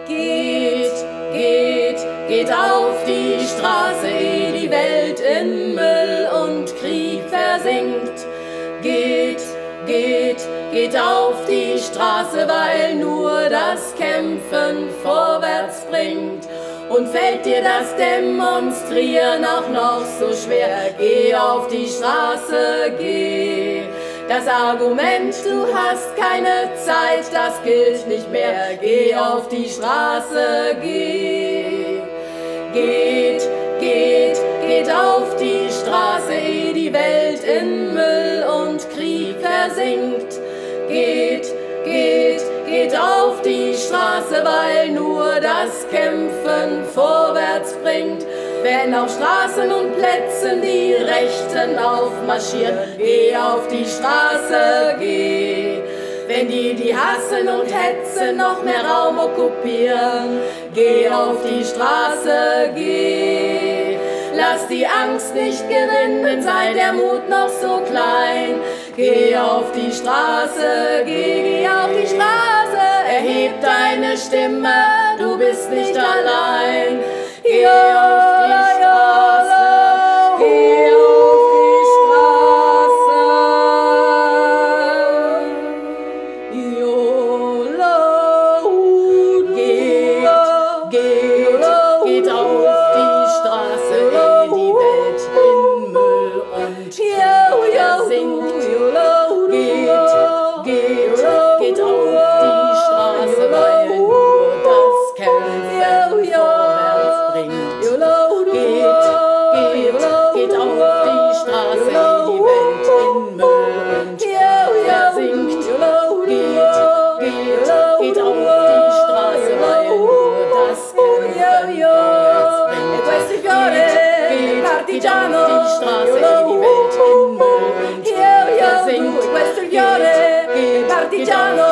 Geht, geht, geht auf die Straße, ehe die Welt in Müll und Krieg versinkt. Geht, geht, geht auf die Straße, weil nur das Kämpfen vorwärts bringt. Und fällt dir das Demonstrieren auch noch so schwer, geh auf die Straße, geh. Das Argument, du hast keine Zeit, das gilt nicht mehr, geh auf die Straße, geh. Geht, geht, geht auf die Straße, ehe die Welt in Müll und Krieg versinkt. Geht, geht, geht auf die Straße, weil nur das Kämpfen vorwärts bringt. Wenn auf Straßen und Plätzen die Rechten aufmarschieren, geh auf die Straße, geh. Wenn die hassen und hetzen, noch mehr Raum okkupieren, geh auf die Straße, geh. Lass die Angst nicht gewinnen, sei der Mut noch so klein. Geh auf die Straße, geh auf die Straße, erheb deine Stimme, du bist nicht allein. Geh auf die Straße, geh auf die Straße. Geht auf die Straße, ehe die Welt in Müll und versinkt. Geht auf die Straße, weil nur das Kämpfen vorwärts bringt. Geht auf die Straße, ehe die Welt in Müll und versinkt. Geht auf die Straße, weil nur das Kämpfen vorwärts bringt. Geht auf die Straße, ehe die Welt in Müll und versinkt. Partigiano